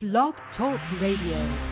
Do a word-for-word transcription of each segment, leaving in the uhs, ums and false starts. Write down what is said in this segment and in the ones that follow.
Blog Talk Radio.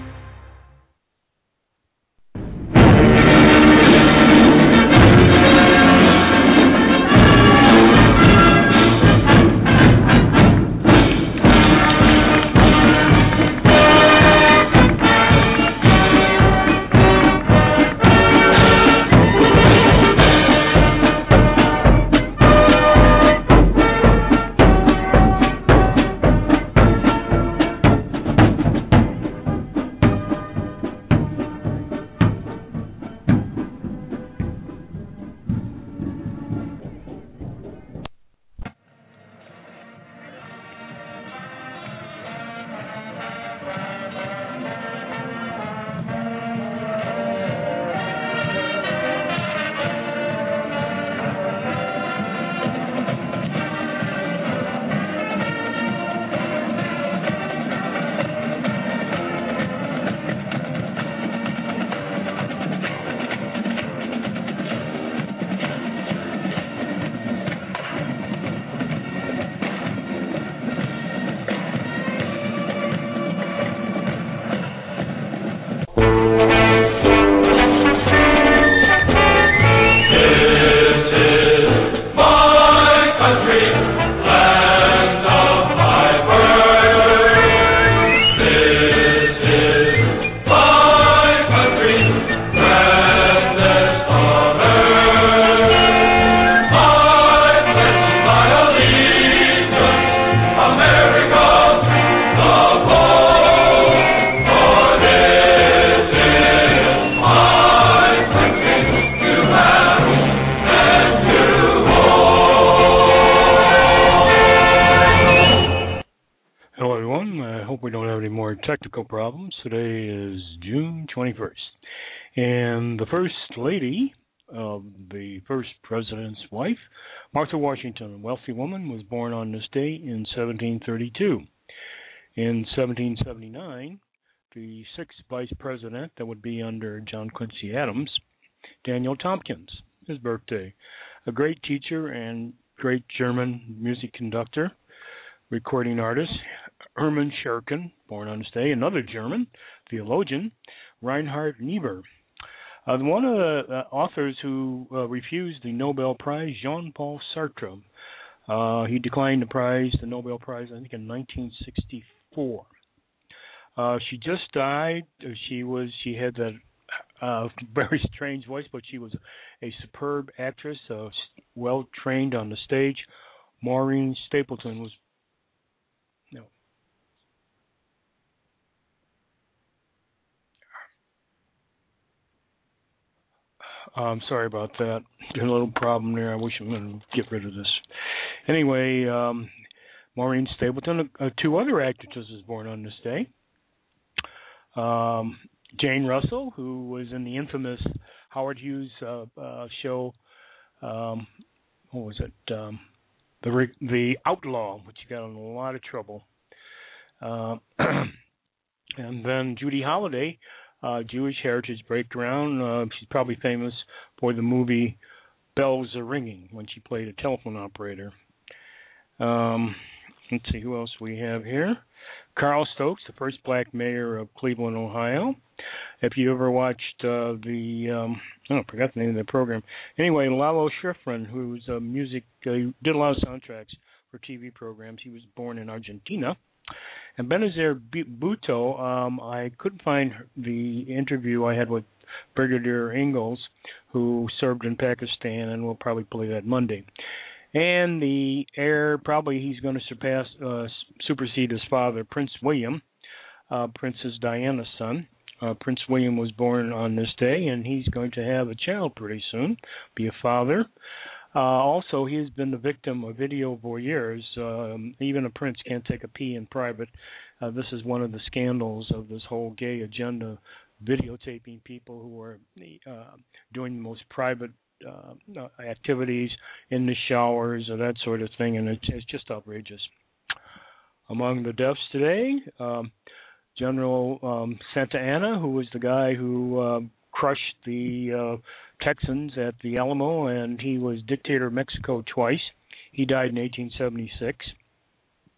Technical problems. Today is June twenty-first, and the First Lady of the first president's wife, Martha Washington, a wealthy woman, was born on this day in seventeen thirty-two. In seventeen seventy-nine, the sixth vice president, that would be under John Quincy Adams, Daniel Tompkins, his birthday, a great teacher and great German music conductor, recording artist, Hermann Scherchen, born on this day, another German theologian, Reinhard Niebuhr. Uh, one of the uh, authors who uh, refused the Nobel Prize, Jean-Paul Sartre. Uh, he declined the prize, the Nobel Prize, I think in nineteen sixty-four. Uh, she just died. She was she had that uh, very strange voice, but she was a superb actress, uh, well trained on the stage. Maureen Stapleton was. No. I'm sorry about that. There's a little problem there. I wish I'm going to get rid of this. Anyway, um, Maureen Stapleton, uh, two other actresses born on this day. Um, Jane Russell, who was in the infamous Howard Hughes uh, uh, show, um, what was it? Um, the the Outlaw, which got in a lot of trouble. Uh, and then Judy Holliday, uh, Jewish heritage background. Uh, she's probably famous for the movie Bells Are Ringing, when she played a telephone operator. Um, let's see who else we have here. Carl Stokes, the first black mayor of Cleveland, Ohio. If you ever watched uh, the, um, oh, I forgot the name of the program. Anyway, Lalo Schifrin, who's a music, uh, did a lot of soundtracks for T V programs. He was born in Argentina. And Benazir Bhutto, um, I couldn't find the interview I had with Brigadier Ingalls, who served in Pakistan, and we'll probably play that Monday. And the heir, probably he's going to surpass, uh, supersede his father, Prince William, uh, Princess Diana's son. Uh, Prince William was born on this day, and he's going to have a child pretty soon, be a father. Uh, also, he has been the victim of video voyeurs. Um, even a prince can't take a pee in private. Uh, this is one of the scandals of this whole gay agenda, videotaping people who are uh, doing the most private uh, activities in the showers or that sort of thing, and it's, it's just outrageous. Among the deaths today, um, General um, Santa Anna, who was the guy who uh, crushed the uh, Texans at the Alamo, and he was dictator of Mexico twice. He died in eighteen seventy-six.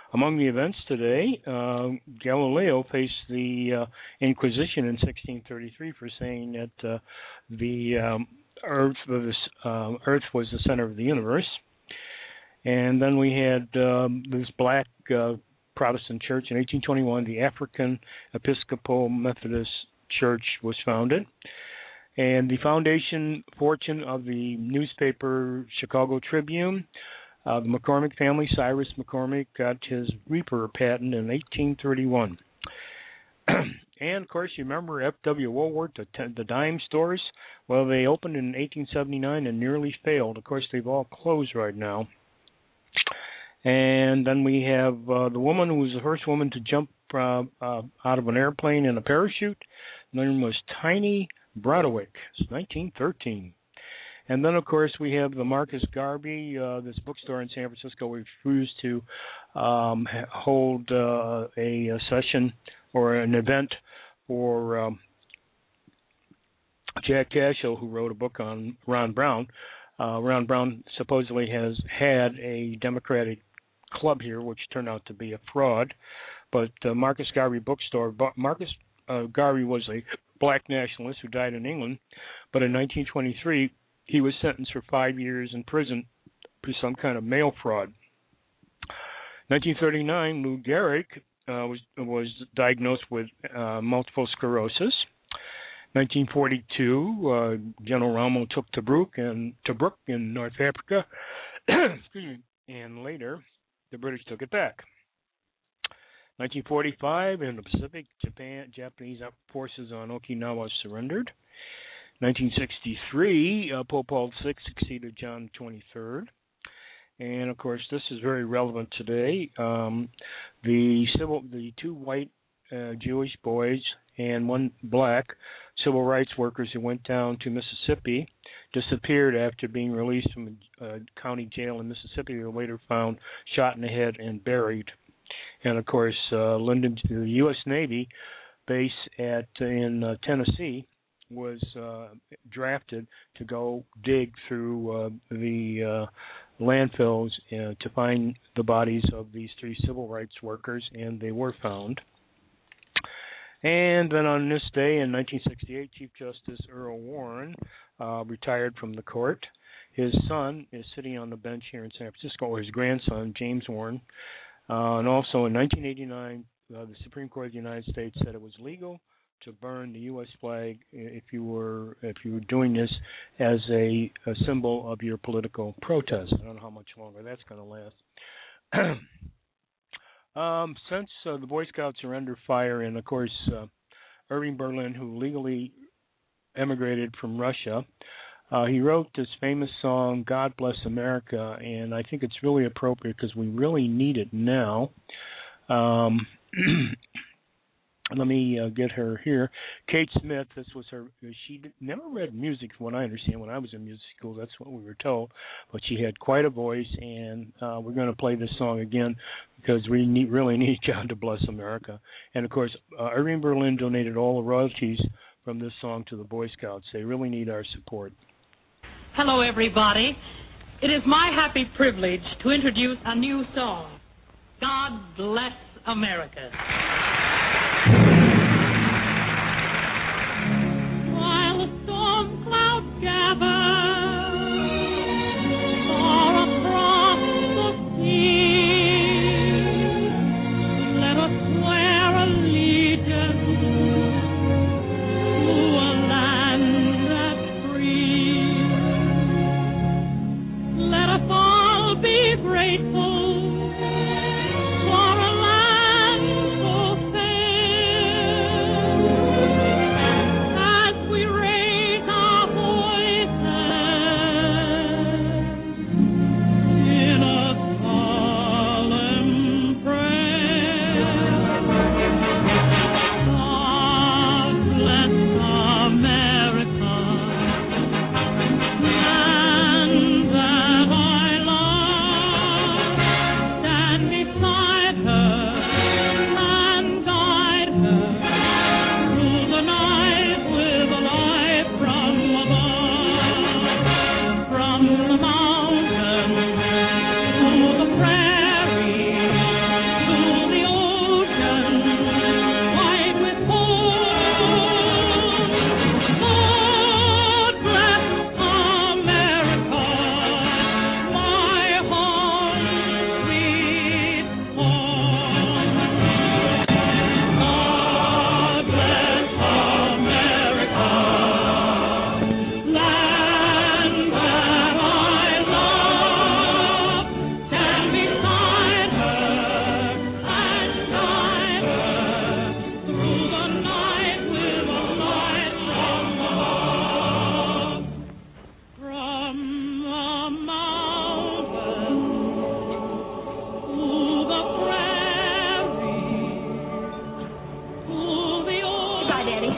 Among the events today, uh, Galileo faced the uh, Inquisition in sixteen thirty-three for saying that uh, the um, Earth, was, uh, Earth was the center of the universe. And then we had um, this black uh, Protestant church in eighteen twenty-one. The African Episcopal Methodist Church was founded. And the foundation fortune of the newspaper Chicago Tribune, uh, the McCormick family, Cyrus McCormick, got his Reaper patent in eighteen thirty-one. And, of course, you remember F W Woolworth, the, the dime stores? Well, they opened in eighteen seventy-nine and nearly failed. Of course, they've all closed right now. And then we have uh, the woman who was the first woman to jump uh, uh, out of an airplane in a parachute. Her name was Tiny Broderick. It's nineteen thirteen. And then, of course, we have the Marcus Garvey, uh, this bookstore in San Francisco, refused to um, hold uh, a, a session or an event for um, Jack Cashill, who wrote a book on Ron Brown. Uh, Ron Brown supposedly has had a Democratic club here, which turned out to be a fraud. But uh, Marcus Garvey bookstore, Marcus uh, Garvey was a black nationalist who died in England, but in nineteen twenty-three he was sentenced for five years in prison for some kind of mail fraud. nineteen thirty-nine, Lou Gehrig uh, was was diagnosed with uh, multiple sclerosis. nineteen forty-two, uh, General Rommel took Tobruk and Tobruk in North Africa, excuse me, and later the British took it back. nineteen forty-five, in the Pacific, Japan, Japanese forces on Okinawa surrendered. nineteen sixty-three, uh, Pope Paul the Sixth succeeded John the twenty-third. And, of course, this is very relevant today. Um, the civil, the two white uh, Jewish boys and one black civil rights workers who went down to Mississippi disappeared after being released from a county jail in Mississippi. They were later found shot in the head and buried. And, of course, uh, Lyndon, the U S Navy base at in uh, Tennessee was uh, drafted to go dig through uh, the uh, landfills uh, to find the bodies of these three civil rights workers, and they were found. And then on this day in nineteen sixty-eight, Chief Justice Earl Warren uh, retired from the court. His son is sitting on the bench here in San Francisco, or his grandson, James Warren. Uh, and also in nineteen eighty-nine, uh, the Supreme Court of the United States said it was legal to burn the U S flag if you were if you were doing this as a, a symbol of your political protest. I don't know how much longer that's going to last. um, since uh, the Boy Scouts are under fire, and of course uh, Irving Berlin, who legally emigrated from Russia, uh, he wrote this famous song, "God Bless America," and I think it's really appropriate because we really need it now. Um, Let me uh, get her here. Kate Smith, this was her, she did, never read music from what I understand. When I was in music school, that's what we were told. But she had quite a voice, and uh, we're going to play this song again because we need, really need God to bless America. And, of course, uh, Irving Berlin donated all the royalties from this song to the Boy Scouts. They really need our support. Hello, everybody. It is my happy privilege to introduce a new song, God Bless America. While the storm clouds gather far across the sea, let us swear allegiance to a land that's free. Let us all be grateful for a land so fair. In a solemn prayer.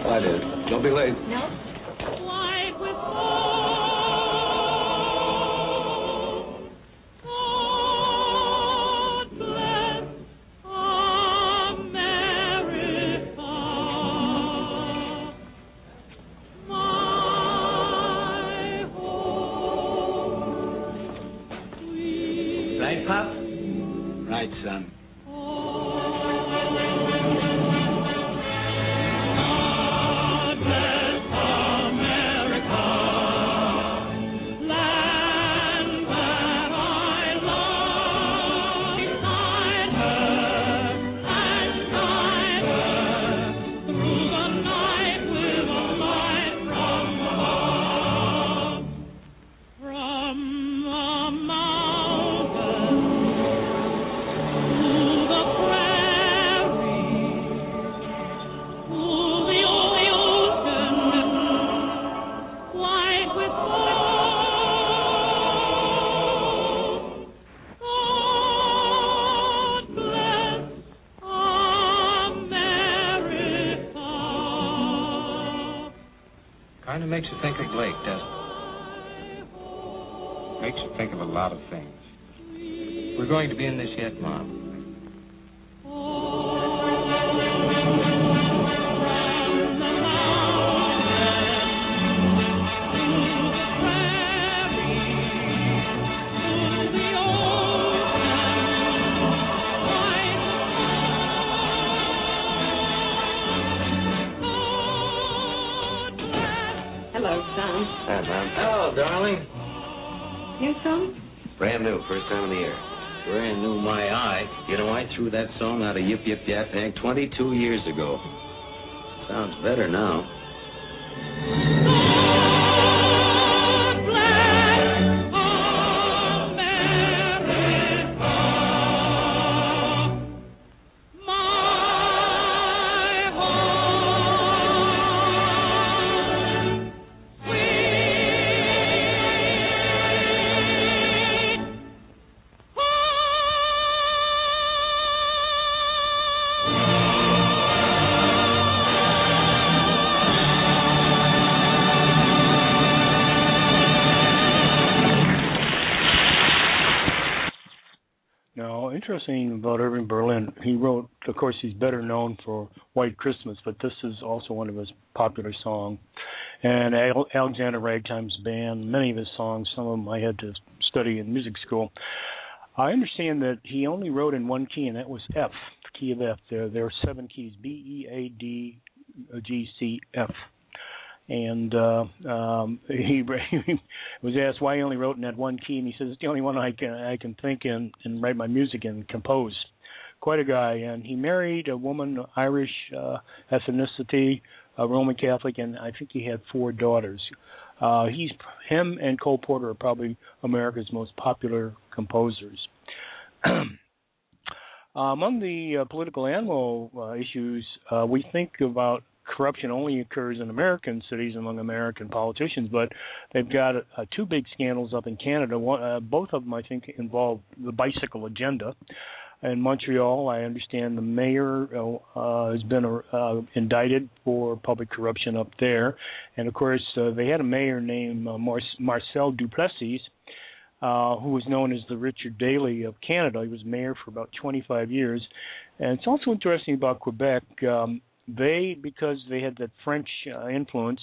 Bye, dear. Don't be late. No. White with gold. God bless America. My home. Right, Pop? Right, son. Kind of makes you think of Blake, doesn't it? Makes you think of a lot of things. We're going to be in this yet, Mom. Hi, Mom. Hello, darling. New song? Brand new, first time of the year. Brand new, my eye. You know, I threw that song out of Yip Yip Yap Yank twenty-two years ago. Sounds better now. Interesting about Irving Berlin, he wrote, of course, he's better known for White Christmas, but this is also one of his popular songs. And Alexander Ragtime's Band, many of his songs, some of them I had to study in music school. I understand that he only wrote in one key, and that was F, the key of F. There, there are seven keys, B, E, A, D, G, C, F. And uh, um, he, he was asked why he only wrote in that one key, and he says it's the only one I can I can think in and write my music and compose. Quite a guy, and he married a woman, Irish uh, ethnicity, a Roman Catholic, and I think he had four daughters. Uh, he's him and Cole Porter are probably America's most popular composers. uh, among the uh, political animal uh, issues, uh, we think about corruption only occurs in American cities among American politicians, but they've got uh, two big scandals up in Canada. One, uh, both of them, I think, involve the bicycle agenda. In Montreal, I understand the mayor uh, has been uh, indicted for public corruption up there. And, of course, uh, they had a mayor named uh, Mar- Marcel Duplessis, uh, who was known as the Richard Daley of Canada. He was mayor for about twenty-five years. And it's also interesting about Quebec. Um, They, because they had that French uh, influence,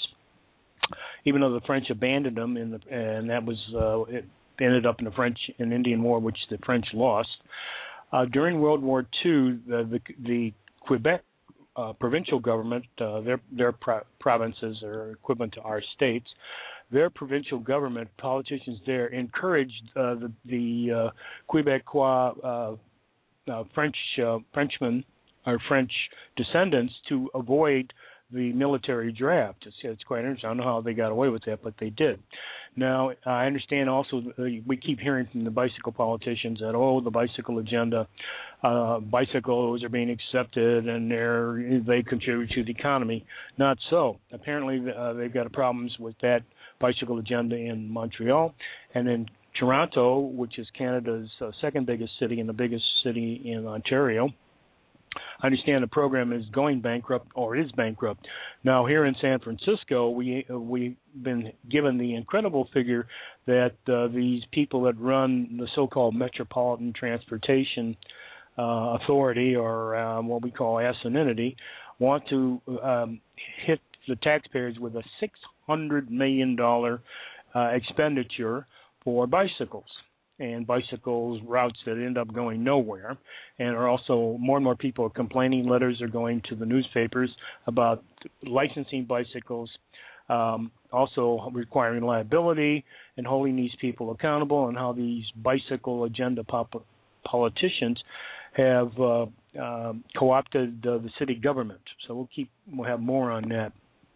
even though the French abandoned them, in the, and that was uh, it ended up in the French and Indian War, which the French lost. Uh, during World War Two, the the, the Quebec uh, provincial government, uh, their their pro- provinces are equivalent to our states. Their provincial government, politicians there, encouraged uh, the the uh, Quebecois uh, uh, French uh, Frenchmen. Our French descendants to avoid the military draft. It's, it's quite interesting. I don't know how they got away with that, but they did. Now, I understand also uh, we keep hearing from the bicycle politicians that, oh, the bicycle agenda, uh, bicycles are being accepted and they're, they contribute to the economy. Not so. Apparently, uh, they've got problems with that bicycle agenda in Montreal. And in Toronto, which is Canada's uh, second biggest city and the biggest city in Ontario, I understand the program is going bankrupt or is bankrupt. Now, here in San Francisco, we, uh, we've been given the incredible figure that uh, these people that run the so-called Metropolitan Transportation uh, Authority, or uh, what we call ASINity, want to um, hit the taxpayers with a six hundred million dollars uh, expenditure for bicycles. And bicycles routes that end up going nowhere, and are also more and more people are complaining. Letters are going to the newspapers about licensing bicycles, um, also requiring liability and holding these people accountable, and how these bicycle agenda pop- politicians have uh, uh, co-opted uh, the city government. So we'll keep we'll have more on that.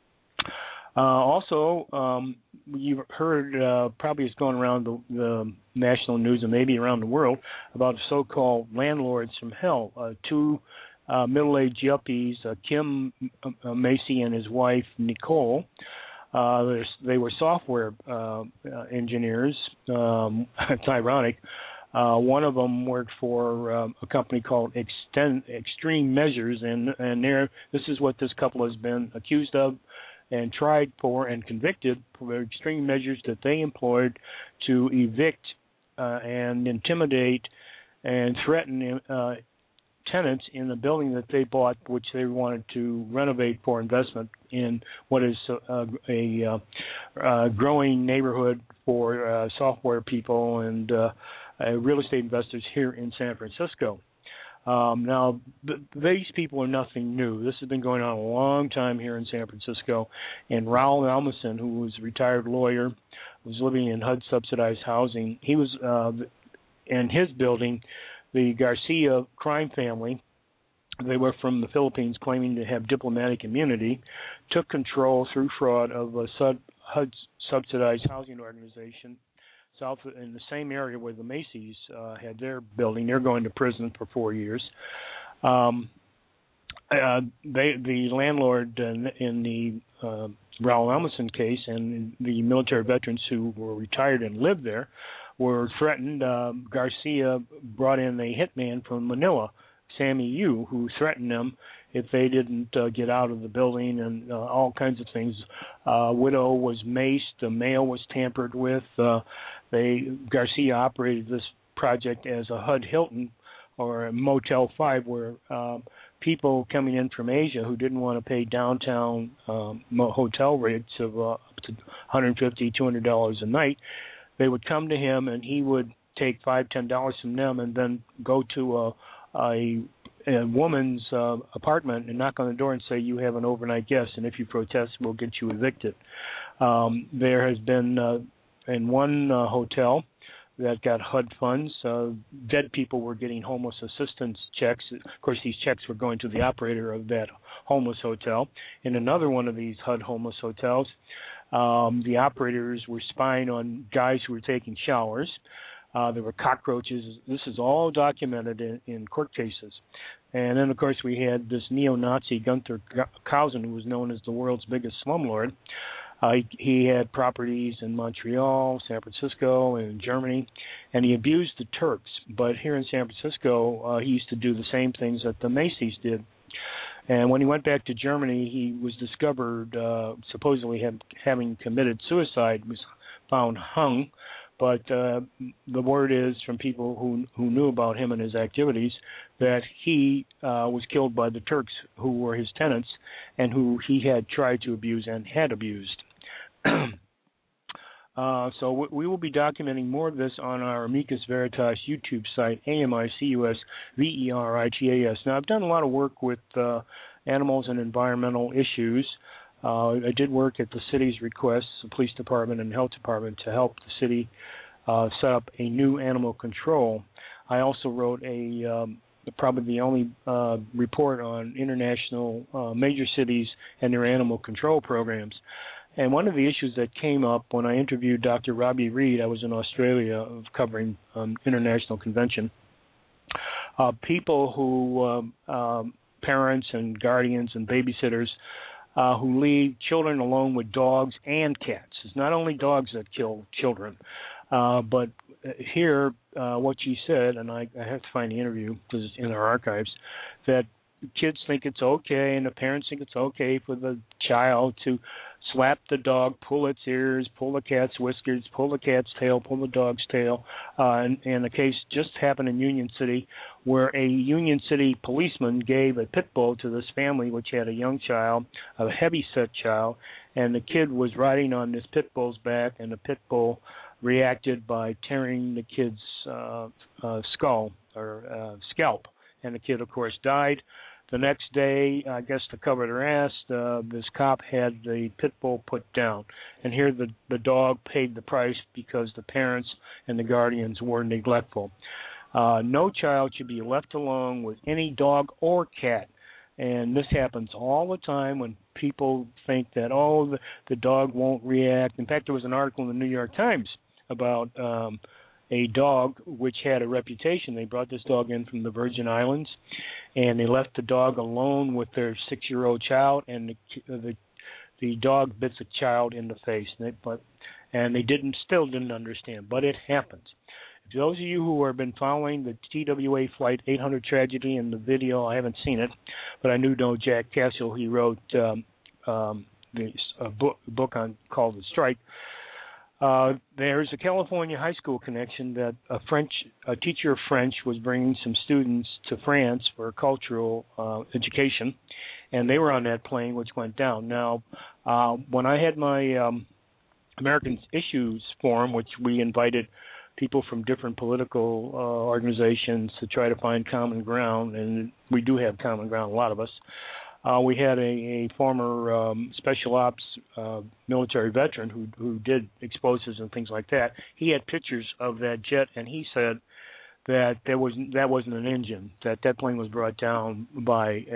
Uh, also, um, you've heard, uh, probably it's going around the, the national news and maybe around the world, about so-called landlords from hell. Uh, two uh, middle-aged yuppies, uh, Kim uh, Macy and his wife, Nicole. Uh, they were software uh, uh, engineers. Um, it's ironic. Uh, one of them worked for um, a company called Extend, Extreme Measures, and, and there, this is what this couple has been accused of and tried for and convicted for extreme measures that they employed to evict uh, and intimidate and threaten uh, tenants in the building that they bought, which they wanted to renovate for investment in what is uh, a uh, uh, growing neighborhood for uh, software people and uh, uh, real estate investors here in San Francisco. Um, now, th- these people are nothing new. This has been going on a long time here in San Francisco. And Raul Almason, who was a retired lawyer, was living in H U D-subsidized housing. He was uh, in his building, the Garcia crime family. They were from the Philippines, claiming to have diplomatic immunity, took control through fraud of a H U D-subsidized housing organization south in the same area where the Macy's uh, had their building. They're going to prison for four years. Um, uh, they, the landlord in, in the uh, Raul Almason case and the military veterans who were retired and lived there were threatened. Uh, Garcia brought in a hitman from Manila, Sammy Yu, who threatened them if they didn't uh, get out of the building, and uh, all kinds of things. Uh, widow was maced. The mail was tampered with. Uh, they Garcia operated this project as a H U D Hilton or a Motel five, where uh, people coming in from Asia who didn't want to pay downtown um, hotel rates of uh, up to one hundred fifty dollars, two hundred dollars a night, they would come to him, and he would take five dollars, ten dollars from them and then go to a, a a woman's uh, apartment and knock on the door and say, you have an overnight guest, and if you protest, we'll get you evicted. Um, there has been, uh, in one uh, hotel that got H U D funds, uh, dead people were getting homeless assistance checks. Of course, these checks were going to the operator of that homeless hotel. In another one of these H U D homeless hotels, um, the operators were spying on guys who were taking showers. Uh, there were cockroaches. This is all documented in, in court cases. And then, of course, we had this neo-Nazi Gunther Kausen, who was known as the world's biggest slumlord. Uh, he, he had properties in Montreal, San Francisco, and Germany, and he abused the Turks. But here in San Francisco, uh, he used to do the same things that the Macy's did. And when he went back to Germany, he was discovered uh, supposedly have, having committed suicide, was found hung. But uh, the word is from people who who knew about him and his activities that he uh, was killed by the Turks, who were his tenants and who he had tried to abuse and had abused. uh, so w- we will be documenting more of this on our Amicus Veritas YouTube site, A M I C U S V E R I T A S. Now, I've done a lot of work with uh, animals and environmental issues. Uh, I did work at the city's request, the police department and health department, to help the city uh, set up a new animal control. I also wrote a um, probably the only uh, report on international uh, major cities and their animal control programs. And one of the issues that came up when I interviewed Doctor Robbie Reed, I was in Australia covering um, international convention, uh, people who, um, um, parents and guardians and babysitters, Uh, who leave children alone with dogs and cats. It's not only dogs that kill children, uh, but here, uh, what she said, and I, I have to find the interview because it's in our archives, that kids think it's okay, and the parents think it's okay for the child to slap the dog, pull its ears, pull the cat's whiskers, pull the cat's tail, pull the dog's tail. Uh, and, and the case just happened in Union City, where a Union City policeman gave a pit bull to this family, which had a young child, a heavy-set child, and the kid was riding on this pit bull's back, and the pit bull reacted by tearing the kid's uh, uh, skull or uh, scalp, and the kid, of course, died. The next day, I guess to cover their ass, uh, this cop had the pit bull put down. And here the, the dog paid the price because the parents and the guardians were neglectful. Uh, no child should be left alone with any dog or cat. And this happens all the time when people think that, oh, the, the dog won't react. In fact, there was an article in the New York Times about um, a dog which had a reputation. They brought this dog in from the Virgin Islands, and they left the dog alone with their six-year-old child, and the the, the dog bits a child in the face. And they, but and they didn't still didn't understand, but it happens. For those of you who have been following the T W A Flight eight hundred tragedy in the video, I haven't seen it, but I do know Jack Castle. He wrote um, um, the a book, book on called The Strike. Uh, there's a California high school connection that a French, a teacher of French was bringing some students to France for cultural uh, education, and they were on that plane which went down. Now, uh, when I had my um, American Issues Forum, which we invited people from different political uh, organizations to try to find common ground, and we do have common ground, a lot of us. Uh, we had a, a former um, special ops uh, military veteran who who did explosives and things like that. He had pictures of that jet, and he said that there was that wasn't an engine, that that plane was brought down by a,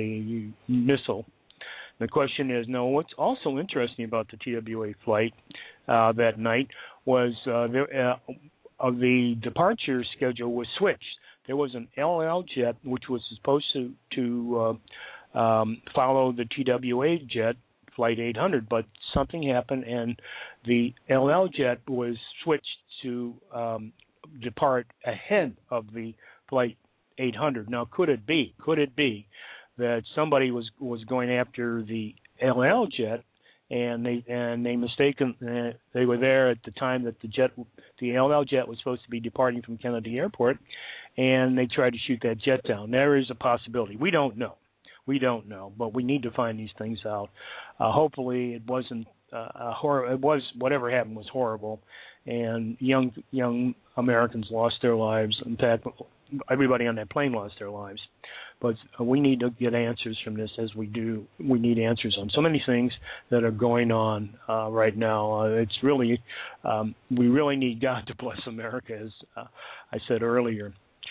a missile. The question is, no, what's also interesting about the T W A flight uh, that night was uh, there, uh, of the departure schedule was switched. There was an L L jet which was supposed to to uh, Um, follow the T W A jet, Flight eight hundred, but something happened and the L L jet was switched to um, depart ahead of the Flight eight hundred. Now, could it be, could it be that somebody was, was going after the L L jet and they and they mistaken uh, they were there at the time that the jet, the L L jet was supposed to be departing from Kennedy Airport, and they tried to shoot that jet down? There is a possibility. We don't know. We don't know, but we need to find these things out. Uh, hopefully, it wasn't uh, a horror. It was whatever happened was horrible, and young young Americans lost their lives. In fact, everybody on that plane lost their lives. But uh, we need to get answers from this, as we do. We need answers on so many things that are going on uh, right now. Uh, it's really um, we really need God to bless America, as uh, I said earlier.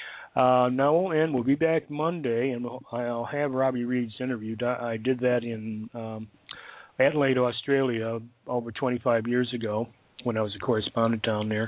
Uh, now we'll end. We'll be back Monday, and we'll, I'll have Robbie Reeds interviewed. I, I did that in um, Adelaide, Australia, over twenty-five years ago when I was a correspondent down there.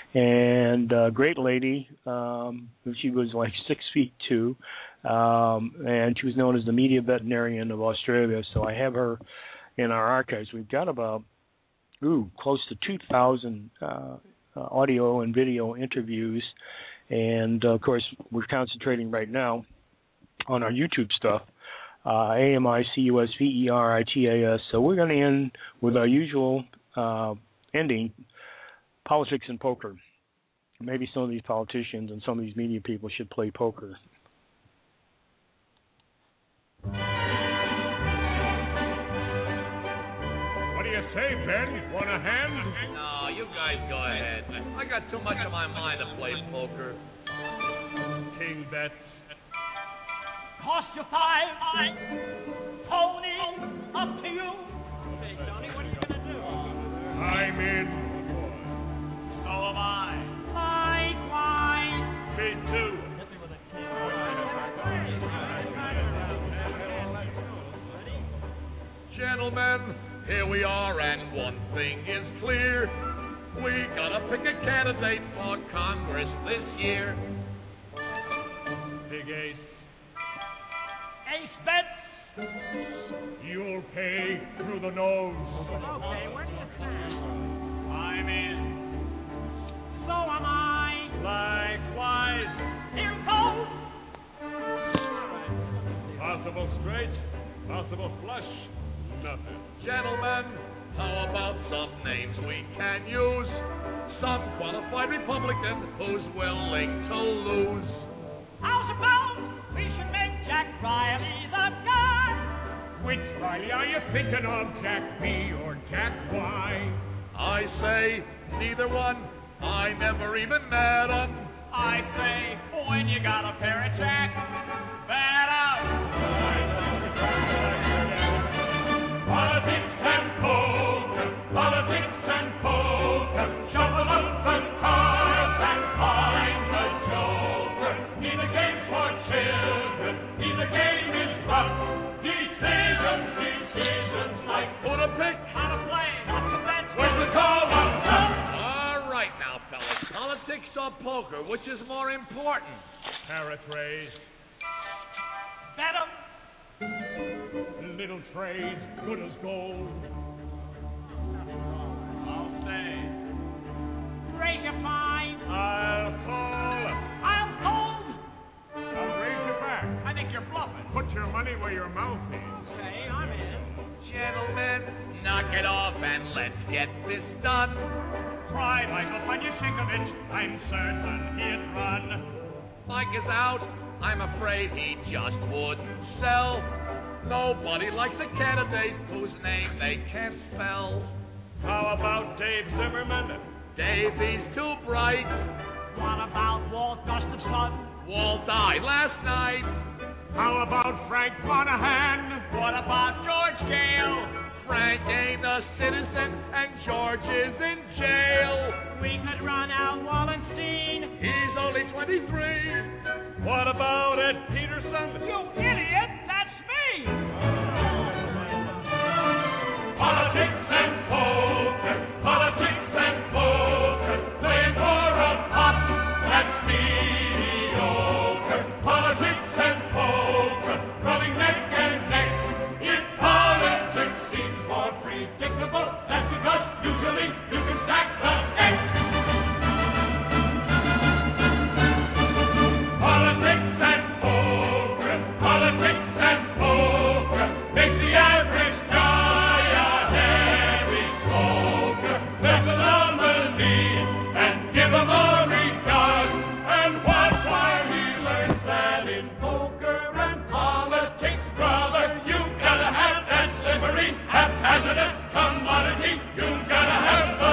And a uh, great lady. Um, she was like six feet two, um, and she was known as the media veterinarian of Australia. So I have her in our archives. We've got about ooh close to two thousand uh, uh, audio and video interviews. And, uh, of course, we're concentrating right now on our YouTube stuff, uh, A M I C U S V E R I T A S. So we're going to end with our usual uh, ending, politics and poker. Maybe some of these politicians and some of these media people should play poker. What do you say, Ben? Want a hand? No, you guys go ahead. I got too much on my mind to play poker. King bets. Cost you five. Tony, up to you. Hey, Tony, what are you going to do? I'm in. So am I. Likewise. Me too. Hit me with a king. Gentlemen, here we are, and one thing is clear. We gotta pick a candidate for Congress this year. Big Ace. Ace bets. You'll pay through the nose. Okay, where do you stand? I'm in. So am I. Likewise. Here goes. Possible straight, possible flush, nothing. Gentlemen, how about some names we can use? Some qualified Republican who's willing to lose. How's about we should make Jack Riley the guy? Which Riley are you thinking of, Jack B or Jack Y? I say neither one. I never even met 'em. I say when you got a pair of Jack, bat out. Politics and poker, politics and poker, shuffle up the cards and find the joker. Neither game for children, neither game is rough. Decisions, decisions like Who to pick? How to play, not to bet. when the call up. All right now, fellas. Politics or poker, which is more important? Paraphrase, Bet 'em. little trade, good as gold. I'll say. Raise your fine. I'll call. I'll hold. I'll raise your back. I think you're bluffing. Put your money where your mouth is. Okay, I'm in. Gentlemen, knock it off and let's get this done. Try Michael Panyashikovich. I'm certain he'd run. Mike is out. I'm afraid he just wouldn't sell. Nobody likes a candidate whose name they can't spell. How about Dave Zimmerman? Davey's too bright. What about Walt Gustafson? Walt died last night. How about Frank Monahan? What about George Gale? Frank ain't a citizen and George is in jail. We could run out Wallenstein. He's only twenty-three. What about Ed Peterson? You idiot! That's me! Politics and poker, politics and poker, playing for a pot that's mediocre. Politics and poker, running neck and neck. If politics seems more predictable, that's because usually you can stack the deck. Politics and poker, politics and poker, makes the average guy a heavy smoker. Let's nominee and give him a regard, and watch while he learns that in poker and politics, brother, you gotta have that slippery, haphazardous commodity. You gotta have the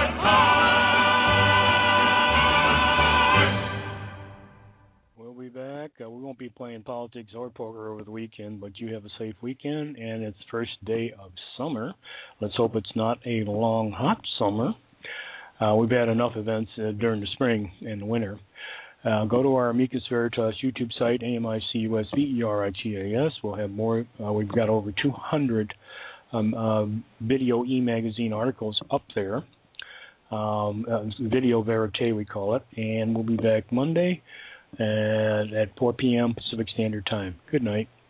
cards. We'll be back. Uh, we won't be playing politics or poker over the weekend, but you have a safe weekend, and it's first day of summer. Let's hope it's not a long, hot summer. Uh, we've had enough events uh, during the spring and the winter. Uh, go to our Amicus Veritas YouTube site, A M I C U S V E R I T A S. We'll have more. Uh, we've got over two hundred um, uh, video e-magazine articles up there. Um, uh, video verite, we call it. And we'll be back Monday and at four p.m. Pacific Standard Time. Good night.